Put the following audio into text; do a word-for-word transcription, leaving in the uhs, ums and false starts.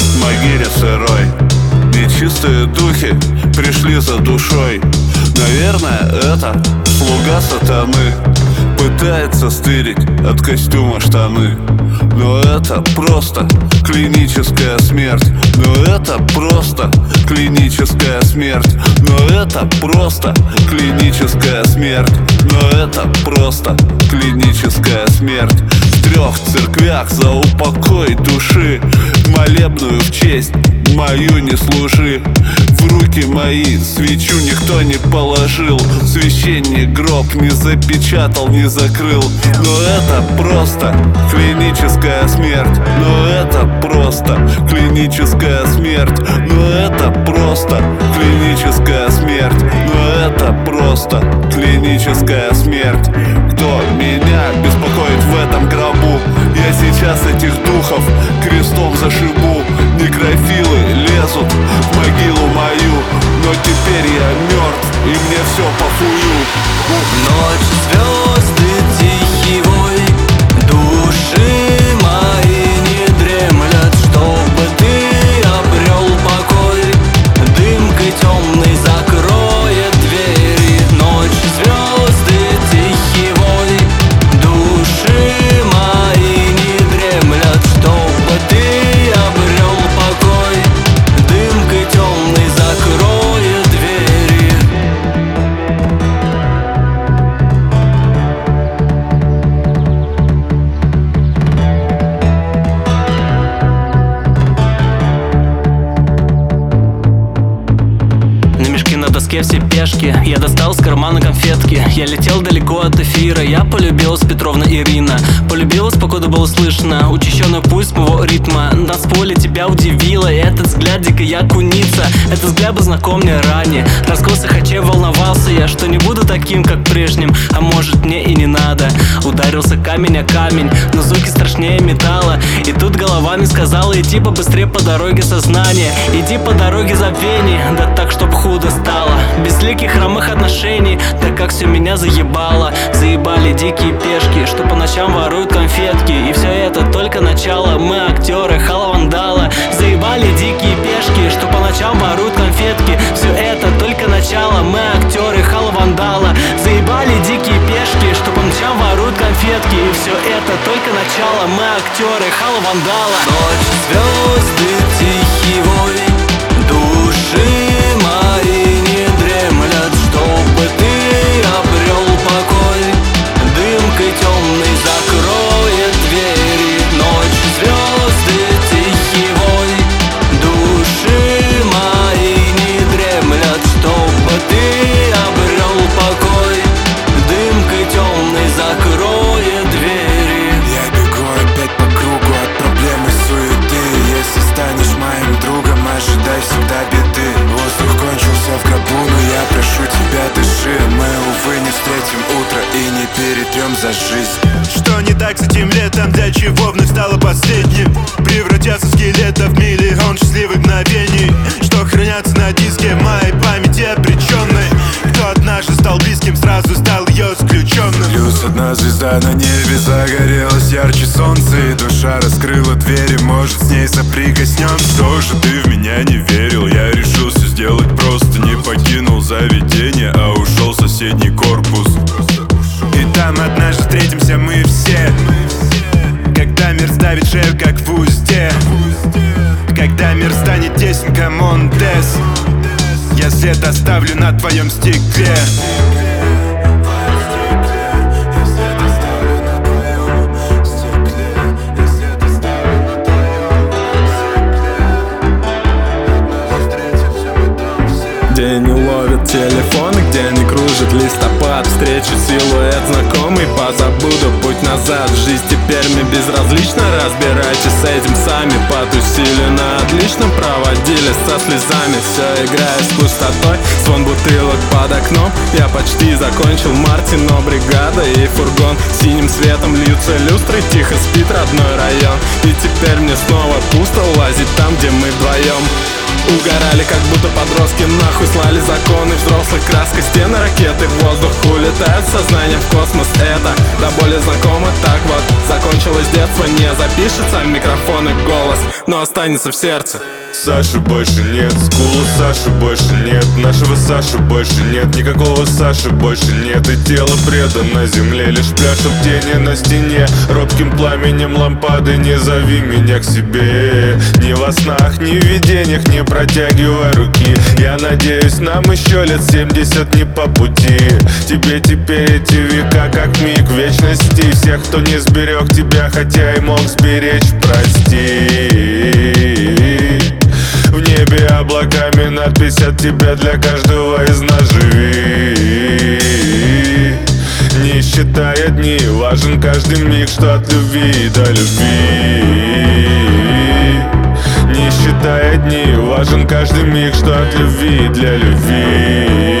в могиле сырой. Нечистые духи пришли за душой. Наверное, это слуга сатаны пытается стырить от костюма штаны. Но это просто клиническая смерть. Но это просто клиническая смерть. Но это просто клиническая смерть. Но это просто клиническая смерть. В трех церквях за упокой души, молебную в честь мою не служи. В руки мои свечу никто не положил, священник гроб не запечатал, не закрыл. Но это просто клиническая смерть. Но это просто клиническая смерть. Но это просто клиническая смерть. Но это просто клиническая смерть. Кто меня беспокоит в этом гробу? Я сейчас этих духов крестом зашибу. Некрофилы лезут в могилу мою, но теперь я мертв, и мне все похую. Ночь, звезды, тихий вой, души мои не дремлят, чтобы ты обрел покой. Дымкой темной закроет двери. Ночь, звезды, тихий вой, души мои не дремлят, чтобы ты обрел покой. Дымкой темной закроет двери. На мешке на доске все пешки. Я достал из кармана конфетки. Я летел далеко от эфира. Я полюбилась Петровна Ирина. Полюбилась, покуда было слышно учащенный пульс моего ритма. На поле тебя удивило. И этот взгляд дико я куница. Этот взгляд был знаком мне ранее. Раскос хачей волновался я, что не буду таким, как прежним. А может, мне и не надо. Ударился камень о камень, но звуки страшнее металла. И тут голова мне сказала: иди побыстрее по дороге сознания, иди по дороге забвений. Да так, чтоб худо стало. Безликих хромых отношений. Да как все меня заебало. Заебали дикие пешки, что по ночам воруют конфетки. И все это только начало. Мы актеры хала-вандала. Заебали дикие пешки, что по ночам воруют конфетки. Все это только начало. Мы актеры хала-вандала. Заебали дикие пешки, что по ночам воруют конфетки. И все это только начало. Мы актеры хала-вандала. Ночь, звезды, тихий вой, души мои не дремлят, чтобы ты обрел покой. Дымкой темной закроет двери. Ночь, звезды, тихий вой, души мои не дремлят, чтобы ты обрел покой. Дымкой темной закроет двери. Я бегу опять по кругу от проблем и суеты. Если станешь моим другом, ожидай всегда беды. Воздух кончился в гробу, но я прошу тебя, дыши. Мы, увы, не встретим утро и не перетрем за жизнь. Что не так с этим летом, для чего вновь стало последним? Превратятся скелеты в миллион счастливых мгновений, что хранятся на диске моей памяти обреченной. Кто однажды стал близким, сразу стал ее исключенным. Плюс одна звезда на небе загорелась ярче солнца, и душа раскрыла двери, может, с ней соприкоснемся. Тоже ты в меня не верил, я решил все сделать просто. Не покинул заведение, а ушел в соседний корпус. И там однажды встретимся мы все, когда мир ставит шею как в узде. Когда мир станет тесен, камон, Дэс. Я след оставлю на твоем стекле. Где не ловят телефоны, где не кружит листопад. Встречу силуэт знакомый, позабуду путь назад. Жизнь теперь мне безразлична, разбирайтесь с этим сами. Потусили на отличном, проводили со слезами. Все играет с пустотой, звон бутылок под окном. Я почти закончил Мартин, но бригада и фургон. Синим светом льются люстры, тихо спит родной район. И теперь мне снова пусто лазить там, где мы вдвоем. Угорали, как будто подростки, нахуй слали законы взрослых. Краска стены, ракеты, в воздух улетает сознание в космос. Это до боли знакомо, так вот закончилось детство. Не запишется в микрофон и голос, но останется в сердце. Саши больше нет, скула Саши больше нет, нашего Саши больше нет, никакого Саши больше нет. И тело предано земле, лишь пляшут тени на стене. Робким пламенем лампады не зови меня к себе. Ни во снах, ни в видениях не протягивай руки. Я надеюсь, нам еще лет семьдесят не по пути. Тебе теперь эти века как миг вечности. Всех, кто не сберег тебя, хотя и мог сберечь, прости. В небе облаками надпись от тебя для каждого из нас: живи. Не считая дни, важен каждый миг, что от любви до любви. Не считая дни, важен каждый миг, что от любви для любви.